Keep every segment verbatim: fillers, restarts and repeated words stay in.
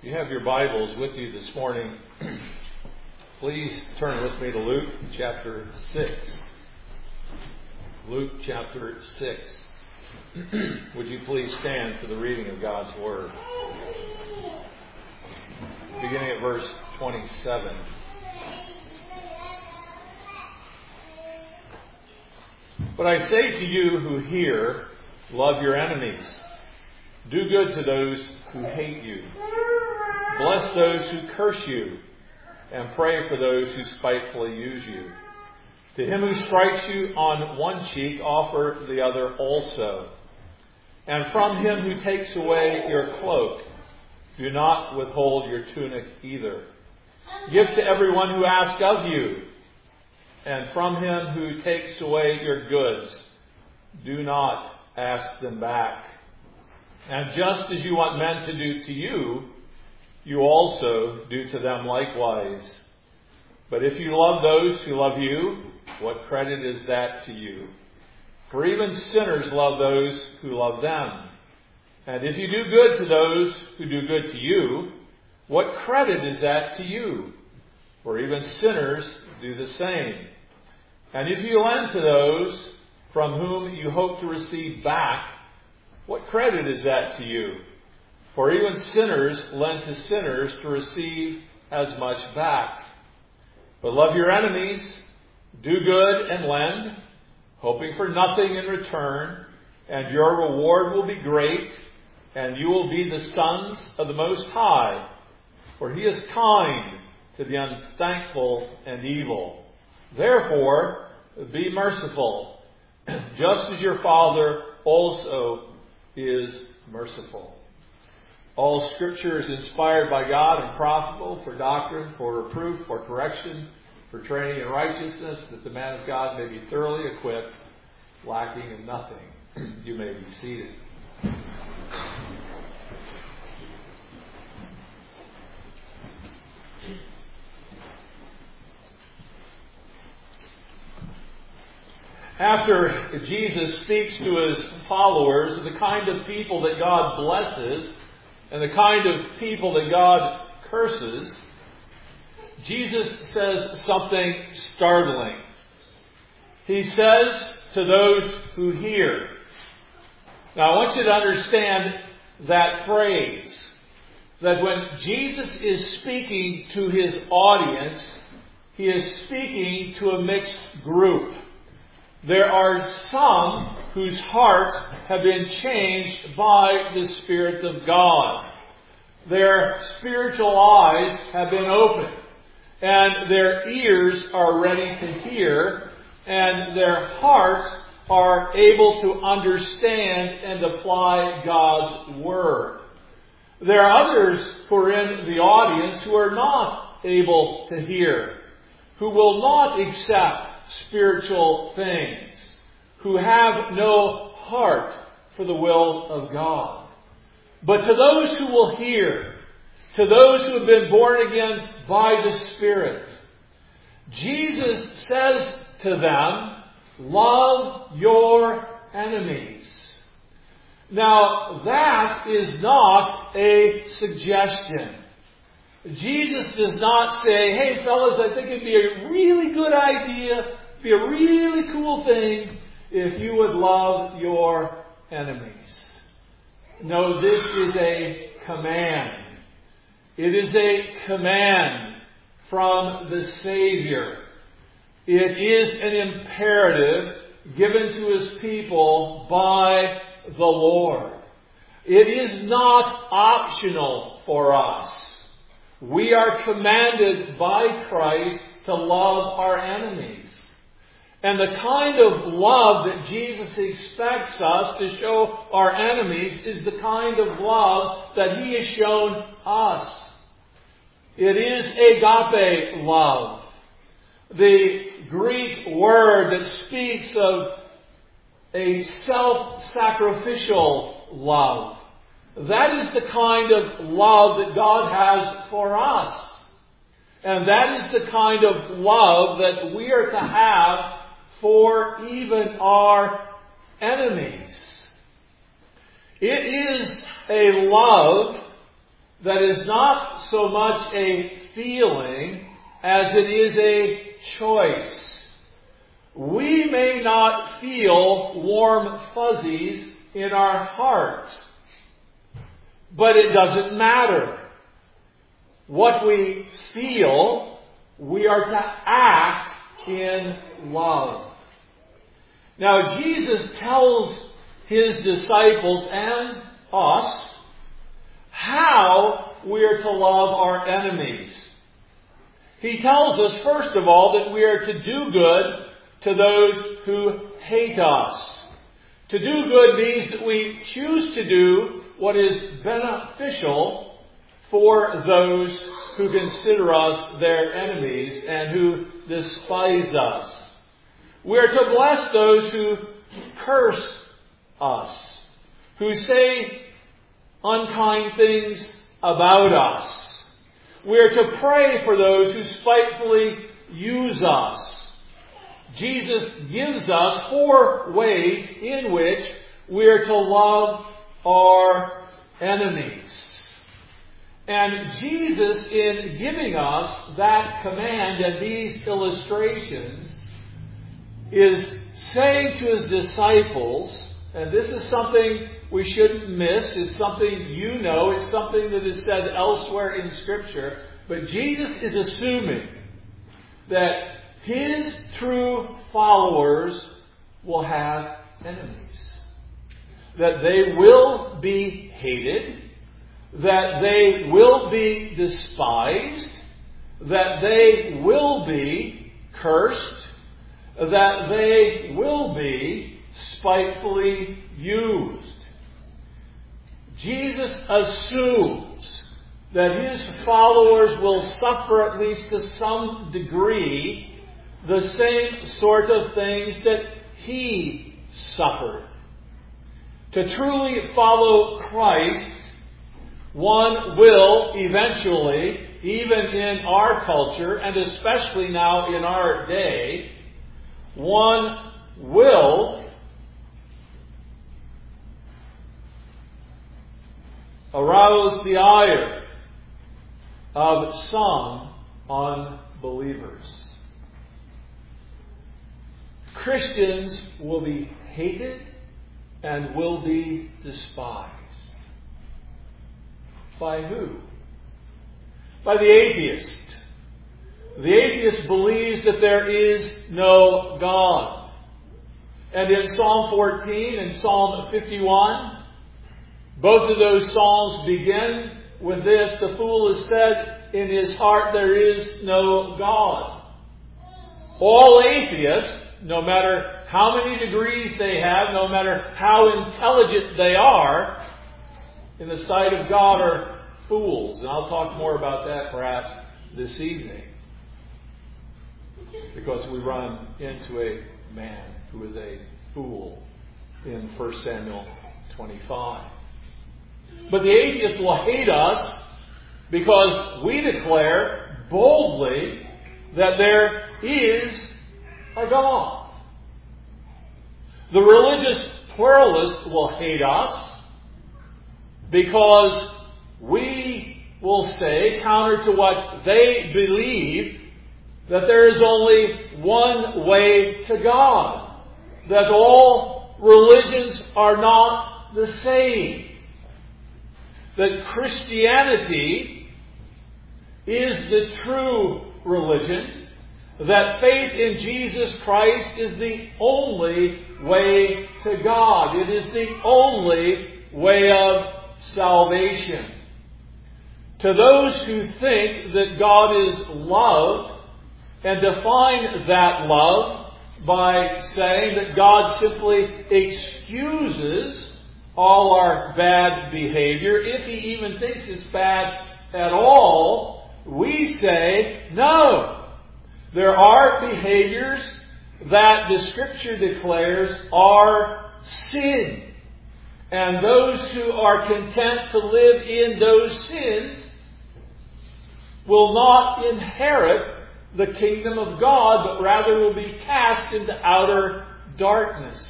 If you have your Bibles with you this morning, please turn with me to Luke chapter six. Luke chapter six. Would you please stand for the reading of God's Word? Beginning at verse twenty-seven. But I say to you who hear, love your enemies. Do good to those who hate you. Bless those who curse you, and pray for those who spitefully use you. To him who strikes you on one cheek, offer the other also. And from him who takes away your cloak, do not withhold your tunic either. Give to everyone who asks of you, and from him who takes away your goods, do not ask them back. And just as you want men to do to you, you also do to them likewise. But if you love those who love you, what credit is that to you? For even sinners love those who love them. And if you do good to those who do good to you, what credit is that to you? For even sinners do the same. And if you lend to those from whom you hope to receive back, what credit is that to you? For even sinners lend to sinners to receive as much back. But love your enemies, do good and lend, hoping for nothing in return, and your reward will be great, and you will be the sons of the Most High, for he is kind to the unthankful and evil. Therefore, be merciful, just as your Father also is merciful. All Scripture is inspired by God and profitable for doctrine, for reproof, for correction, for training in righteousness, that the man of God may be thoroughly equipped, lacking in nothing. You may be seated. After Jesus speaks to his followers of the kind of people that God blesses and the kind of people that God curses, Jesus says something startling. He says to those who hear. Now I want you to understand that phrase, that when Jesus is speaking to his audience, he is speaking to a mixed group. There are some whose hearts have been changed by the Spirit of God. Their spiritual eyes have been opened, and their ears are ready to hear, and their hearts are able to understand and apply God's Word. There are others who are in the audience who are not able to hear, who will not accept spiritual things, who have no heart for the will of God. But to those who will hear, to those who have been born again by the Spirit, Jesus says to them, love your enemies. Now, that is not a suggestion. Jesus does not say, hey fellas, I think it'd be a really good idea, be a really cool thing if you would love your enemies. No, this is a command. It is a command from the Savior. It is an imperative given to his people by the Lord. It is not optional for us. We are commanded by Christ to love our enemies. And the kind of love that Jesus expects us to show our enemies is the kind of love that he has shown us. It is agape love. The Greek word that speaks of a self-sacrificial love. That is the kind of love that God has for us. And that is the kind of love that we are to have for even our enemies. It is a love that is not so much a feeling as it is a choice. We may not feel warm fuzzies in our heart, but it doesn't matter. What we feel, we are to act in love. Now, Jesus tells His disciples and us how we are to love our enemies. He tells us, first of all, that we are to do good to those who hate us. To do good means that we choose to do what is beneficial for those who consider us their enemies and who despise us. We are to bless those who curse us, who say unkind things about us. We are to pray for those who spitefully use us. Jesus gives us four ways in which we are to love our enemies. And Jesus, in giving us that command and these illustrations, is saying to His disciples, and this is something we shouldn't miss, it's something you know, it's something that is said elsewhere in Scripture, but Jesus is assuming that His true followers will have enemies. That they will be hated, that they will be despised, that they will be cursed, that they will be spitefully used. Jesus assumes that His followers will suffer, at least to some degree, the same sort of things that He suffered. To truly follow Christ, one will eventually, even in our culture, and especially now in our day, one will arouse the ire of some unbelievers. Christians will be hated and will be despised. By who? By the atheist. The atheist believes that there is no God. And in Psalm fourteen and Psalm fifty-one, both of those psalms begin with this: the fool has said in his heart, there is no God. All atheists, no matter how many degrees they have, no matter how intelligent they are, in the sight of God are fools. And I'll talk more about that perhaps this evening, because we run into a man who is a fool in First Samuel twenty-five. But the atheist will hate us because we declare boldly that there is a God. The religious pluralist will hate us because we will say, counter to what they believe, that there is only one way to God. That all religions are not the same. That Christianity is the true religion. That faith in Jesus Christ is the only way to God. It is the only way of salvation. To those who think that God is love and define that love by saying that God simply excuses all our bad behavior, if He even thinks it's bad at all, we say, no. There are behaviors that the Scripture declares are sin. And those who are content to live in those sins will not inherit the kingdom of God, but rather will be cast into outer darkness.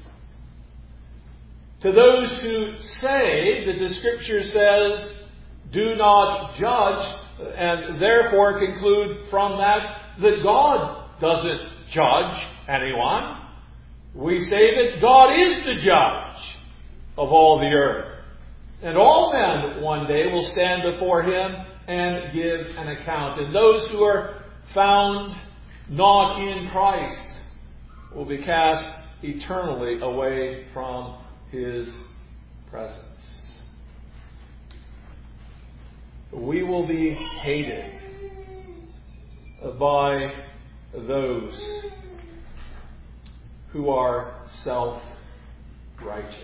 To those who say that the Scripture says, do not judge, and therefore conclude from that that God doesn't judge anyone. We say that God is the judge of all the earth. And all men one day will stand before Him and give an account. And those who are found not in Christ will be cast eternally away from His presence. We will be hated by those who are self-righteous.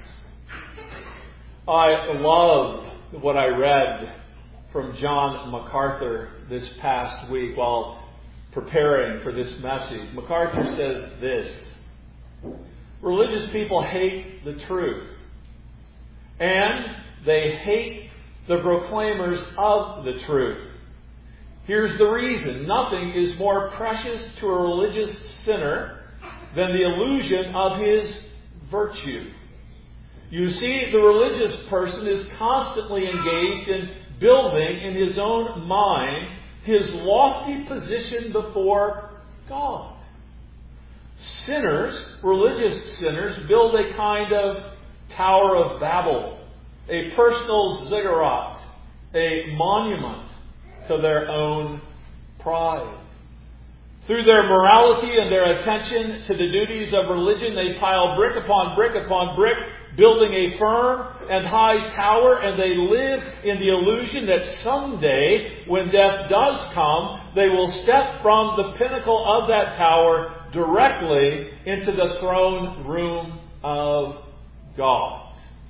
I love what I read from John MacArthur this past week while preparing for this message. MacArthur says this: religious people hate the truth, and they hate the proclaimers of the truth. Here's the reason. Nothing is more precious to a religious sinner than the illusion of his virtue. You see, the religious person is constantly engaged in building in his own mind his lofty position before God. Sinners, religious sinners, build a kind of Tower of Babel, a personal ziggurat, a monument to their own pride. Through their morality and their attention to the duties of religion, they pile brick upon brick upon brick, building a firm and high tower, and they live in the illusion that someday, when death does come, they will step from the pinnacle of that tower directly into the throne room of God.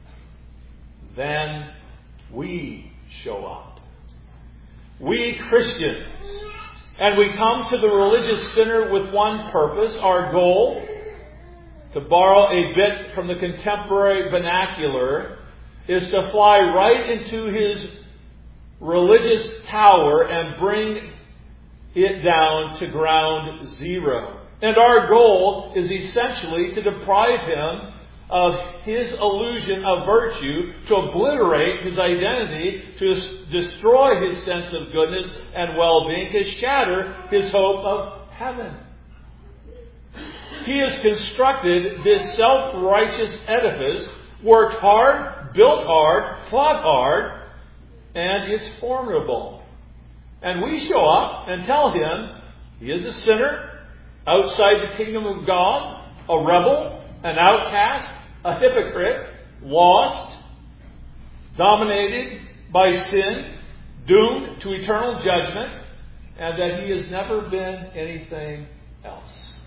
Then we show up. We Christians. And we come to the religious sinner with one purpose, our goal, to borrow a bit from the contemporary vernacular, is to fly right into his religious tower and bring it down to ground zero. And our goal is essentially to deprive him of his illusion of virtue, to obliterate his identity, to destroy his sense of goodness and well-being, to shatter his hope of heaven. He has constructed this self-righteous edifice, worked hard, built hard, fought hard, and it's formidable. And we show up and tell him he is a sinner, outside the kingdom of God, a rebel, an outcast, a hypocrite, lost, dominated by sin, doomed to eternal judgment, and that he has never been anything else.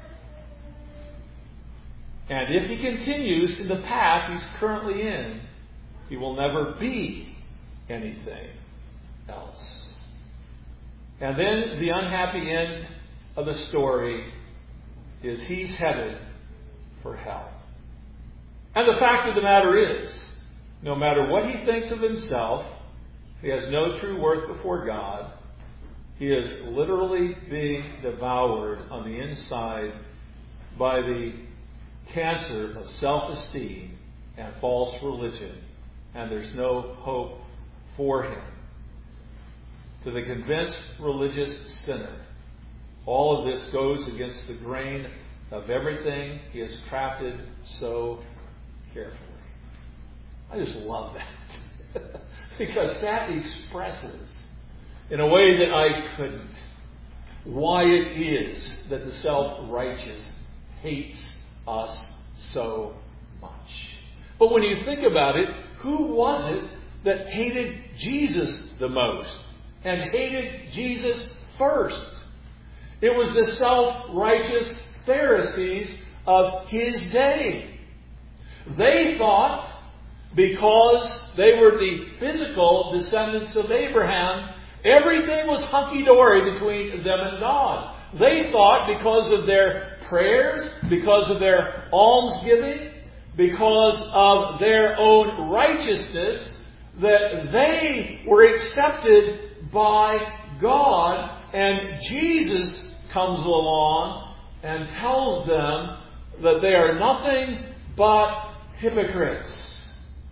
And if he continues in the path he's currently in, he will never be anything else. And then the unhappy end of the story is he's headed for hell. And the fact of the matter is, no matter what he thinks of himself, he has no true worth before God. He is literally being devoured on the inside by the cancer of self-esteem and false religion, and there's no hope for him. To the convinced religious sinner, all of this goes against the grain of everything he has crafted so carefully. I just love that. Because that expresses, in a way that I couldn't, why it is that the self-righteous hates us so much. But when you think about it, who was it that hated Jesus the most? And hated Jesus first? It was the self-righteous Pharisees of his day. They thought, because they were the physical descendants of Abraham, everything was hunky-dory between them and God. They thought, because of their prayers, because of their almsgiving, because of their own righteousness, that they were accepted by God. And Jesus comes along and tells them that they are nothing but hypocrites.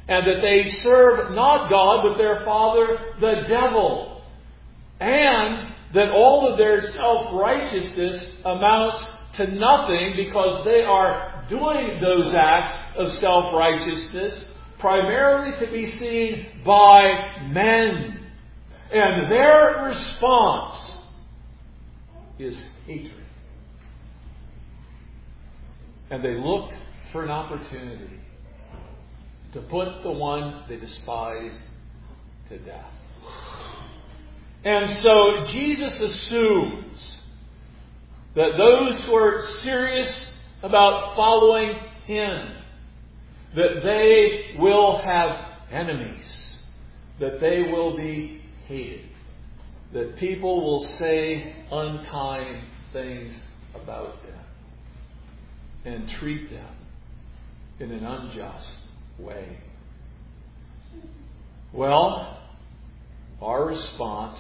and that they serve not God but their father, the devil, and that all of their self-righteousness amounts to nothing because they are doing those acts of self-righteousness primarily to be seen by men. And their response is hatred. And they look for an opportunity to put the one they despise to death. And so Jesus assumes that those who are serious about following Him, that they will have enemies, that they will be hated, that people will say unkind things about them and treat them in an unjust way. Well, our response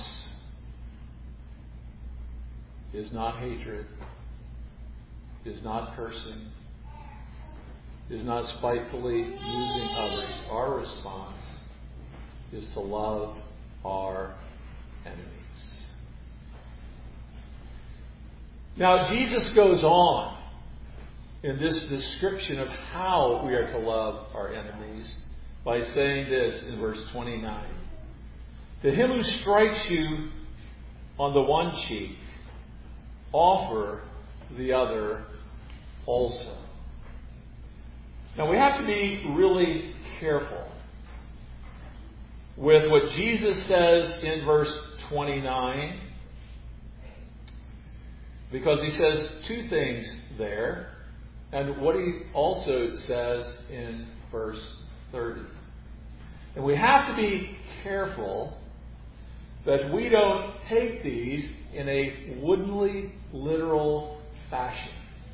is not hatred, is not cursing, is not spitefully using others. Our response is to love our enemies. Now, Jesus goes on in this description of how we are to love our enemies by saying this in verse twenty-nine. To him who strikes you on the one cheek, offer the other also. Now we have to be really careful with what Jesus says in verse twenty-nine, because he says two things there, and what he also says in verse thirty. And we have to be careful that we don't take these in a woodenly literal fashion.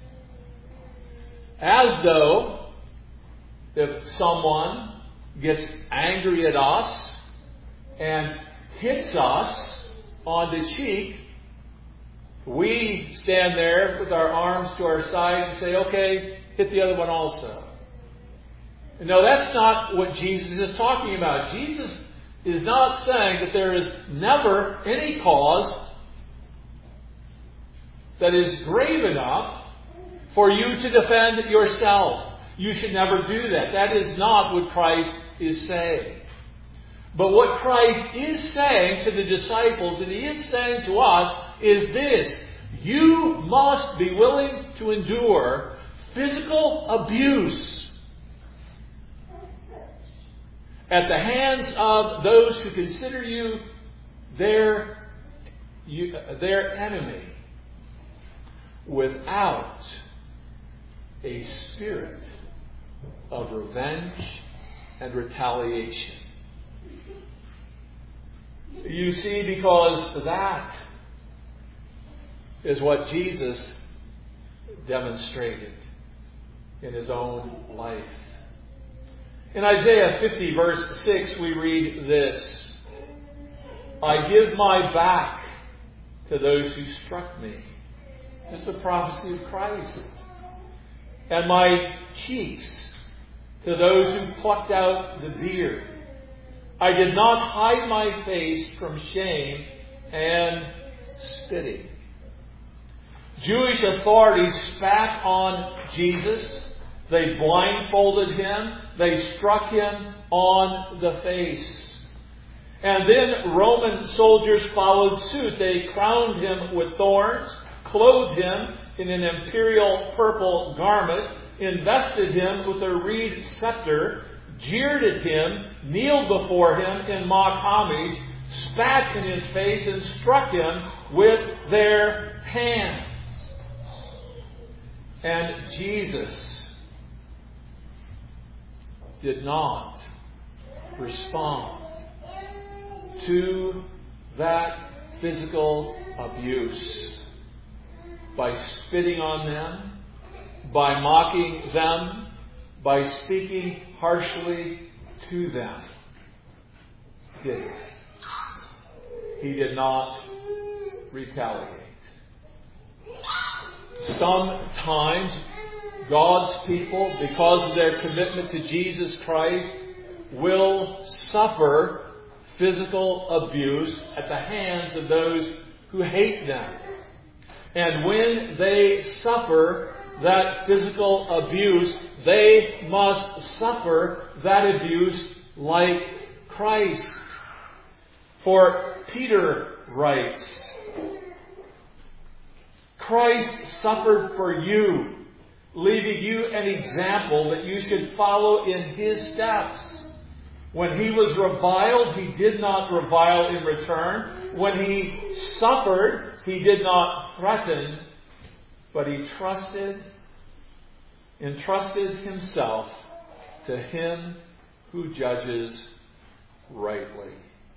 As though if someone gets angry at us and hits us on the cheek, we stand there with our arms to our side and say, okay, hit the other one also. No, that's not what Jesus is talking about. Jesus is not saying that there is never any cause that is grave enough for you to defend yourself. You should never do that. That is not what Christ is saying. But what Christ is saying to the disciples, and He is saying to us, is this: you must be willing to endure physical abuse at the hands of those who consider you their, you, their enemy, without a spirit of revenge and retaliation. You see, because that is what Jesus demonstrated in His own life. In Isaiah fifty, verse six, we read this: I give my back to those who struck me. This is a prophecy of Christ. And my cheeks to those who plucked out the beard. I did not hide my face from shame and spitting. Jewish authorities spat on Jesus. They blindfolded Him. They struck Him on the face. And then Roman soldiers followed suit. They crowned Him with thorns, clothed Him in an imperial purple garment, invested Him with a reed scepter, jeered at Him, kneeled before Him in mock homage, spat in His face, and struck Him with their hands. And Jesus did not respond to that physical abuse by spitting on them, by mocking them, by speaking harshly to them. Did he? He did not retaliate. Sometimes God's people, because of their commitment to Jesus Christ, will suffer physical abuse at the hands of those who hate them. And when they suffer that physical abuse, they must suffer that abuse like Christ. For Peter writes, Christ suffered for you, leaving you an example that you should follow in His steps. When He was reviled, He did not revile in return. When He suffered, He did not threaten, but He trusted, entrusted Himself to Him who judges rightly.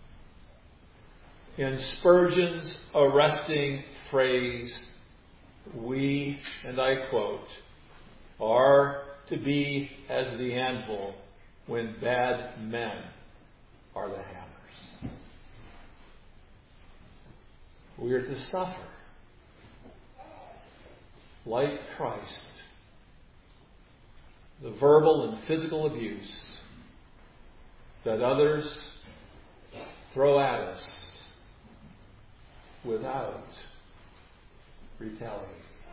In Spurgeon's arresting phrase, we, and I quote, are to be as the anvil when bad men are the hammers. We are to suffer like Christ the verbal and physical abuse that others throw at us without retaliating.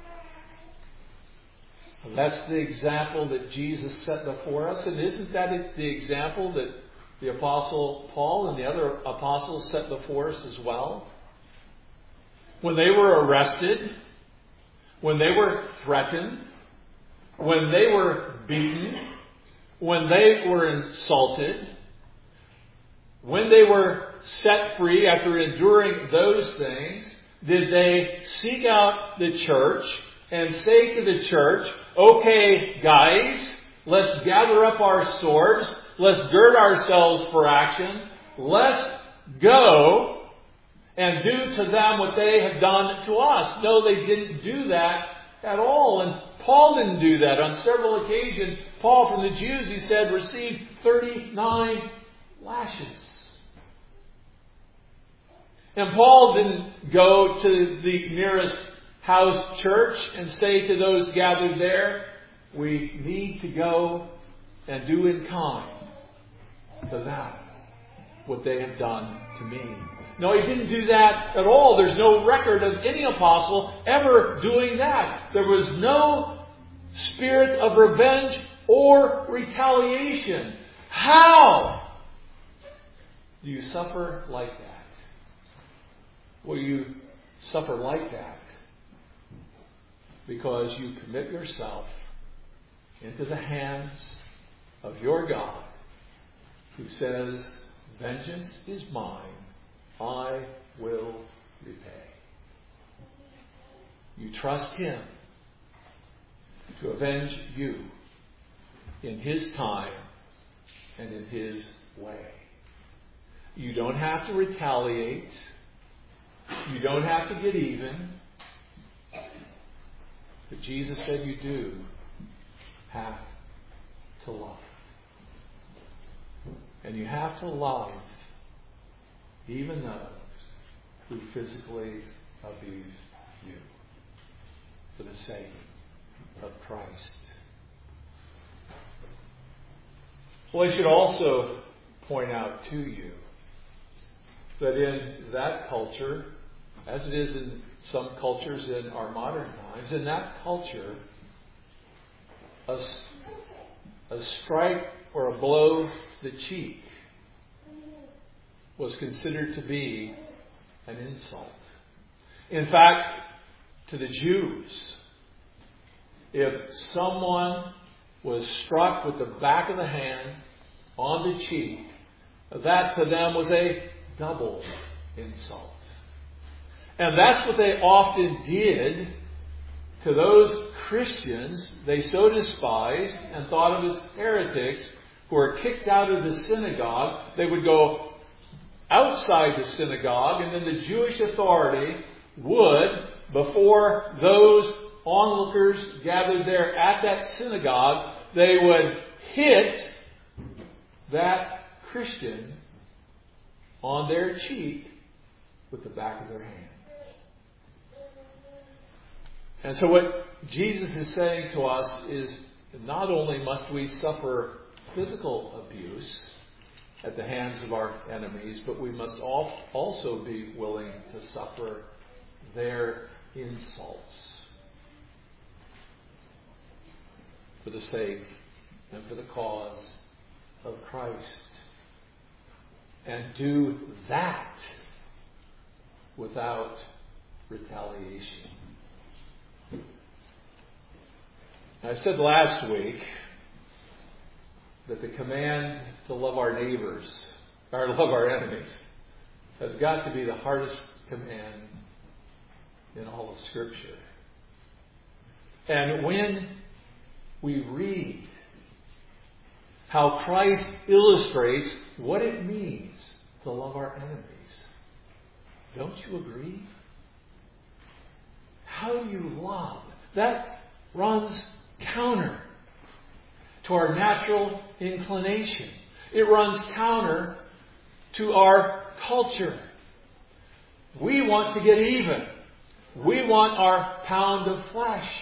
And that's the example that Jesus set before us. And isn't that the example that the Apostle Paul and the other apostles set before us as well? When they were arrested, when they were threatened, when they were beaten, when they were insulted, when they were set free after enduring those things, did they seek out the church and say to the church, okay, guys, let's gather up our swords, let's gird ourselves for action, let's go and do to them what they have done to us? No, they didn't do that at all. And Paul didn't do that. On several occasions, Paul from the Jews, he said, received thirty-nine lashes. And Paul didn't go to the nearest house church and say to those gathered there, we need to go and do in kind to them what they have done to me. No, he didn't do that at all. There's no record of any apostle ever doing that. There was no spirit of revenge or retaliation. How do you suffer like that? Will you suffer like that because you commit yourself into the hands of your God, who says, vengeance is mine, I will repay. You trust Him to avenge you in His time and in His way. You don't have to retaliate. You don't have to get even. But Jesus said you do have to love. And you have to love even those who physically abuse you for the sake of Christ. Well, I should also point out to you that in that culture, as it is in some cultures in our modern times, in that culture, a, a strike or a blow to the cheek was considered to be an insult. In fact, to the Jews, if someone was struck with the back of the hand on the cheek, that to them was a double insult. And that's what they often did to those Christians they so despised and thought of as heretics who were kicked out of the synagogue. They would go outside the synagogue, and then the Jewish authority would, before those onlookers gathered there at that synagogue, they would hit that Christian on their cheek with the back of their hand. And so what Jesus is saying to us is, not only must we suffer physical abuse, at the hands of our enemies, but we must also be willing to suffer their insults for the sake and for the cause of Christ. And do that without retaliation. I said last week that the command to love our neighbors, or love our enemies, has got to be the hardest command in all of Scripture. And when we read how Christ illustrates what it means to love our enemies, don't you agree? How you love, that runs counter to our natural inclination. It runs counter to our culture. We want to get even. We want our pound of flesh.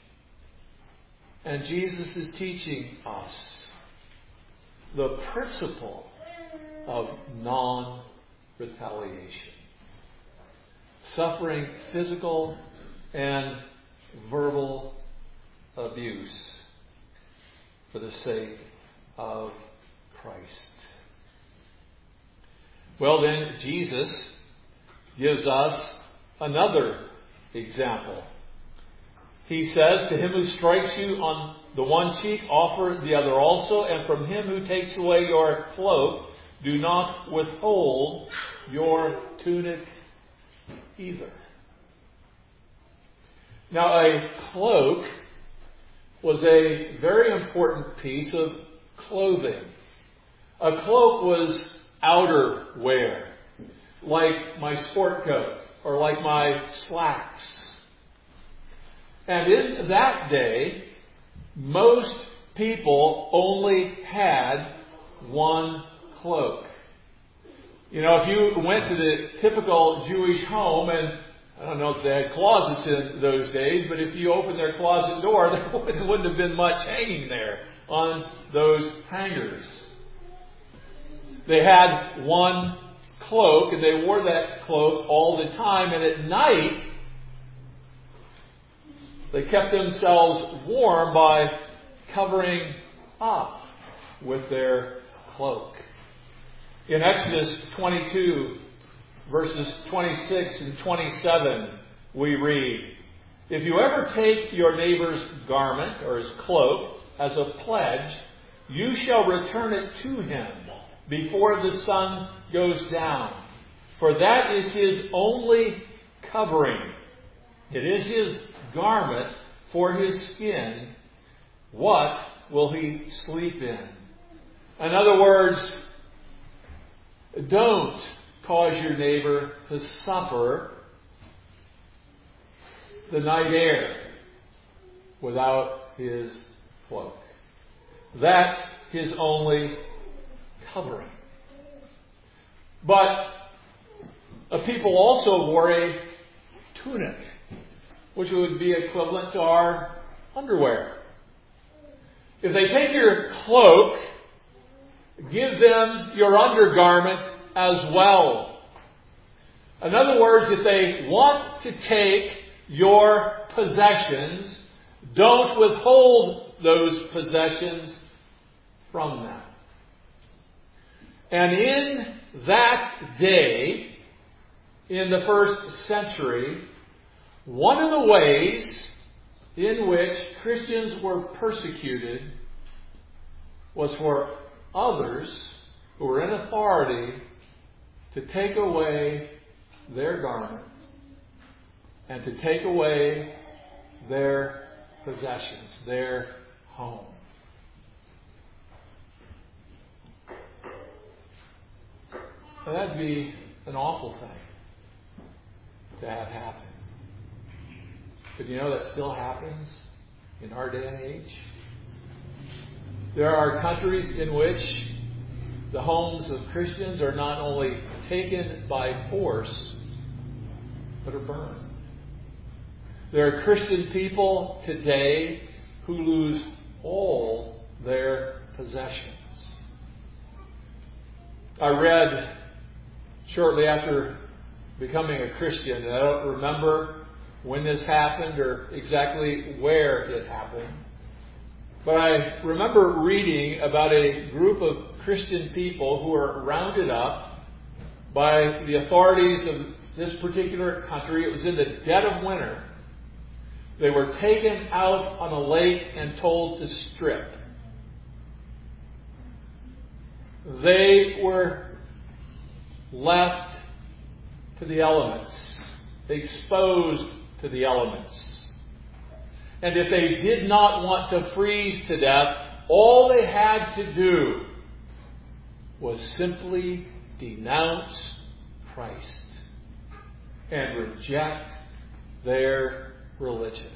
And Jesus is teaching us the principle of non-retaliation. Suffering physical and verbal abuse for the sake of Christ. Well then, Jesus gives us another example. He says, to him who strikes you on the one cheek, offer the other also, and from him who takes away your cloak, do not withhold your tunic either. Now, a cloak was a very important piece of clothing. A cloak was outer wear, like my sport coat or like my slacks. And in that day, most people only had one cloak. You know, if you went to the typical Jewish home, and I don't know if they had closets in those days, but if you opened their closet door, there wouldn't have been much hanging there on those hangers. They had one cloak, and they wore that cloak all the time, and at night, they kept themselves warm by covering up with their cloak. In Exodus twenty-two, verses twenty-six and twenty-seven, we read, if you ever take your neighbor's garment or his cloak as a pledge, you shall return it to him before the sun goes down. For that is his only covering. It is his garment for his skin. What will he sleep in? In other words, don't cause your neighbor to suffer the night air without his cloak. That's his only covering. But uh, people also wore a tunic, which would be equivalent to our underwear. If they take your cloak, give them your undergarment as well. In other words, if they want to take your possessions, don't withhold those possessions from them. And in that day, in the first century, one of the ways in which Christians were persecuted was for others who were in authority to take away their garment and to take away their possessions, their home. Now, that'd be an awful thing to have happen. But you know that still happens in our day and age? There are countries in which the homes of Christians are not only taken by force, but are burned. There are Christian people today who lose all their possessions. I read shortly after becoming a Christian, and I don't remember when this happened or exactly where it happened, but I remember reading about a group of Christian people who were rounded up by the authorities of this particular country. It was in the dead of winter. They were taken out on a lake and told to strip. They were left to the elements, exposed to the elements. And if they did not want to freeze to death, all they had to do was simply denounce Christ and reject their religion.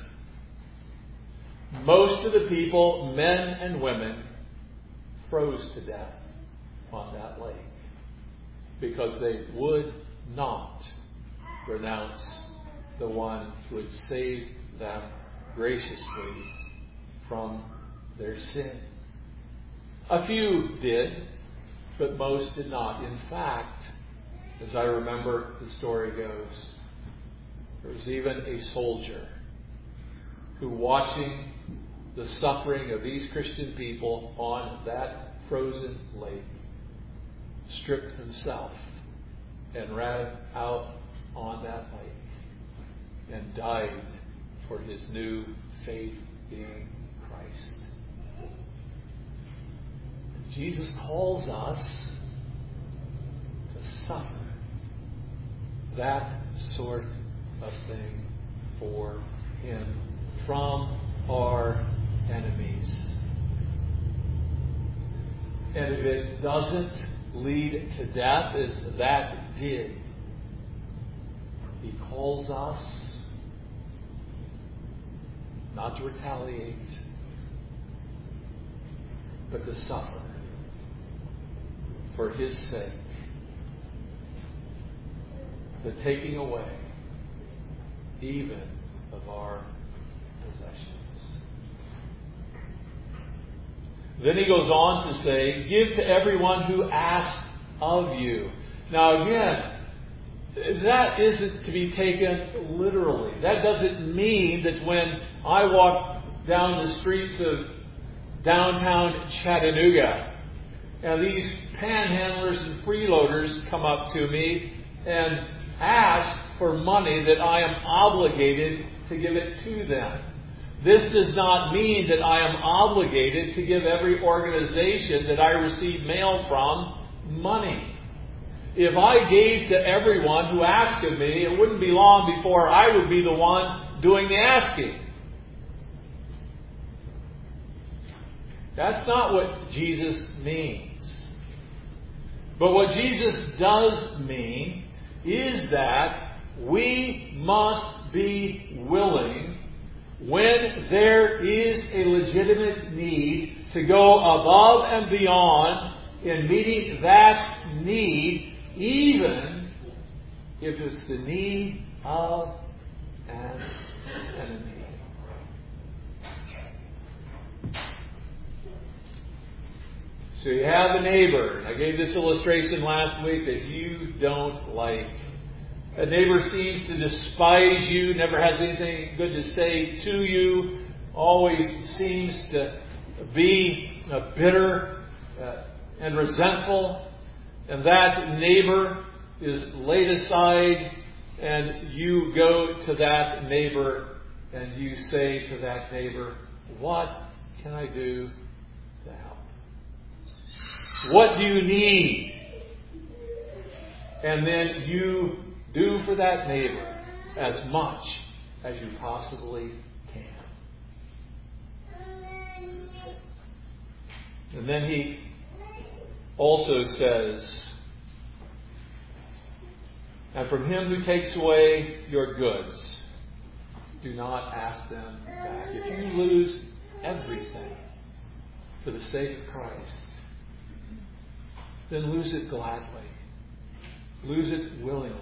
Most of the people, men and women, froze to death on that lake because they would not renounce the one who had saved them graciously from their sin. A few did, but most did not. In fact, as I remember the story goes, there was even a soldier who, watching the suffering of these Christian people on that frozen lake, stripped himself and ran out on that lake and died for his new faith in Christ. Jesus calls us to suffer that sort of thing for Him from our enemies. And if it doesn't lead to death, as that did, He calls us not to retaliate, but to suffer for His sake, the taking away even of our possessions. Then he goes on to say, give to everyone who asks of you. Now again, that isn't to be taken literally. That doesn't mean that when I walk down the streets of downtown Chattanooga and these panhandlers and freeloaders come up to me and ask for money, that I am obligated to give it to them. This does not mean that I am obligated to give every organization that I receive mail from money. If I gave to everyone who asked of me, it wouldn't be long before I would be the one doing the asking. That's not what Jesus means. But what Jesus does mean is that we must be willing, when there is a legitimate need, to go above and beyond in meeting that need, even if it's the need of an enemy. So you have a neighbor, and I gave this illustration last week, that you don't like. A neighbor seems to despise you, never has anything good to say to you, always seems to be uh, bitter uh, and resentful, and that neighbor is laid aside, and you go to that neighbor and you say to that neighbor, what can I do to help? What do you need? And then you do for that neighbor as much as you possibly can. And then he also says, and from him who takes away your goods, do not ask them back. If you lose everything for the sake of Christ, then lose it gladly. Lose it willingly.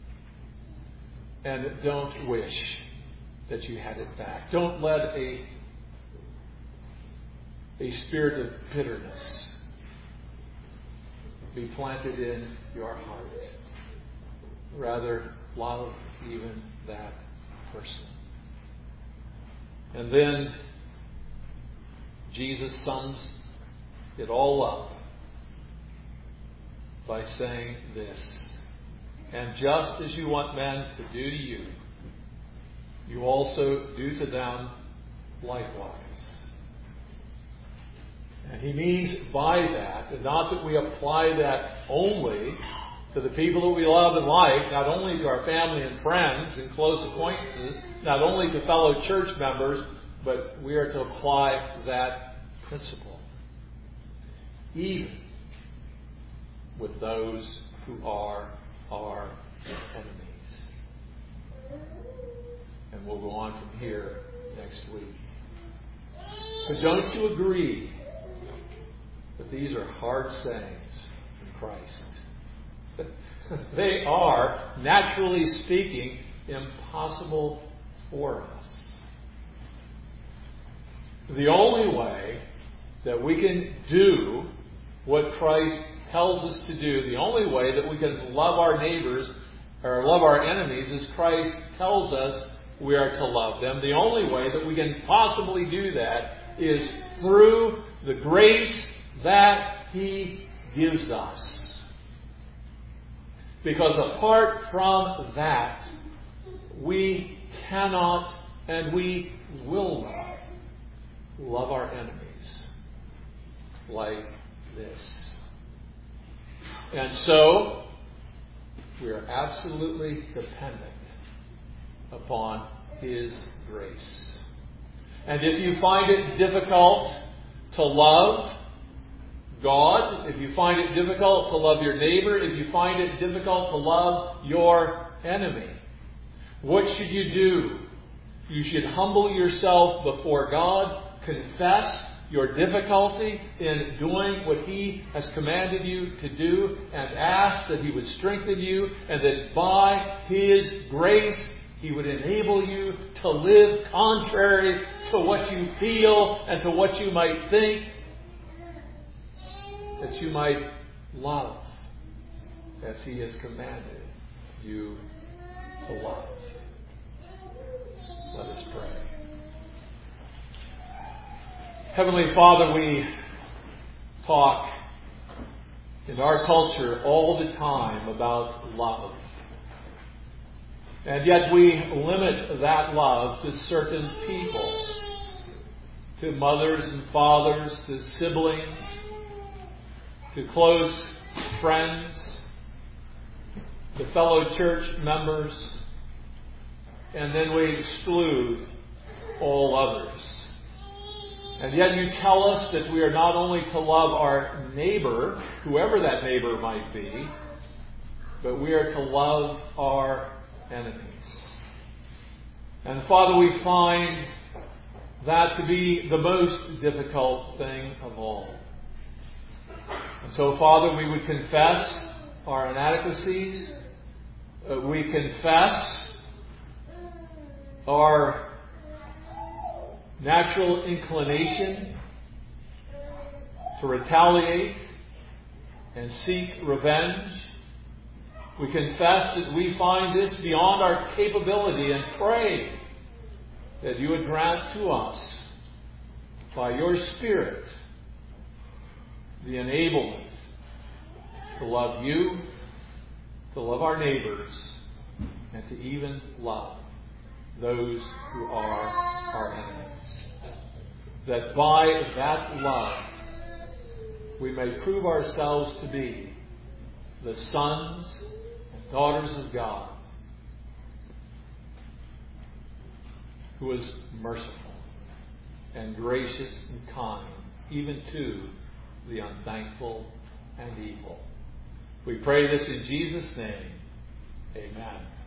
And don't wish that you had it back. Don't let a, a spirit of bitterness be planted in your heart. Rather, love even that person. And then Jesus sums it all up by saying this: and just as you want men to do to you, you also do to them likewise. And he means by that, and not that we apply that only to the people that we love and like, not only to our family and friends and close acquaintances, not only to fellow church members, but we are to apply that principle even with those who are our enemies. And we'll go on from here next week. But don't you agree that these are hard sayings in Christ? They are, naturally speaking, impossible for us. The only way that we can do what Christ tells us to do, the only way that we can love our neighbors or love our enemies as Christ tells us we are to love them, the only way that we can possibly do that is through the grace that He gives us. Because apart from that, we cannot and we will not love our enemies like this. And so, we are absolutely dependent upon His grace. And if you find it difficult to love God, if you find it difficult to love your neighbor, if you find it difficult to love your enemy, what should you do? You should humble yourself before God, confess your difficulty in doing what He has commanded you to do, and ask that He would strengthen you, and that by His grace He would enable you to live contrary to what you feel and to what you might think, that you might love as He has commanded you to love. Let us pray. Heavenly Father, we talk in our culture all the time about love. And yet we limit that love to certain people, to mothers and fathers, to siblings, to close friends, to fellow church members, and then we exclude all others. And yet you tell us that we are not only to love our neighbor, whoever that neighbor might be, but we are to love our enemies. And Father, we find that to be the most difficult thing of all. And so, Father, we would confess our inadequacies. Uh, we confess our natural inclination to retaliate and seek revenge. We confess that we find this beyond our capability and pray that you would grant to us, by your Spirit, the enablement to love you, to love our neighbors, and to even love those who are our enemies. That by that love we may prove ourselves to be the sons and daughters of God, who is merciful and gracious and kind, even to the unthankful and evil. We pray this in Jesus' name. Amen.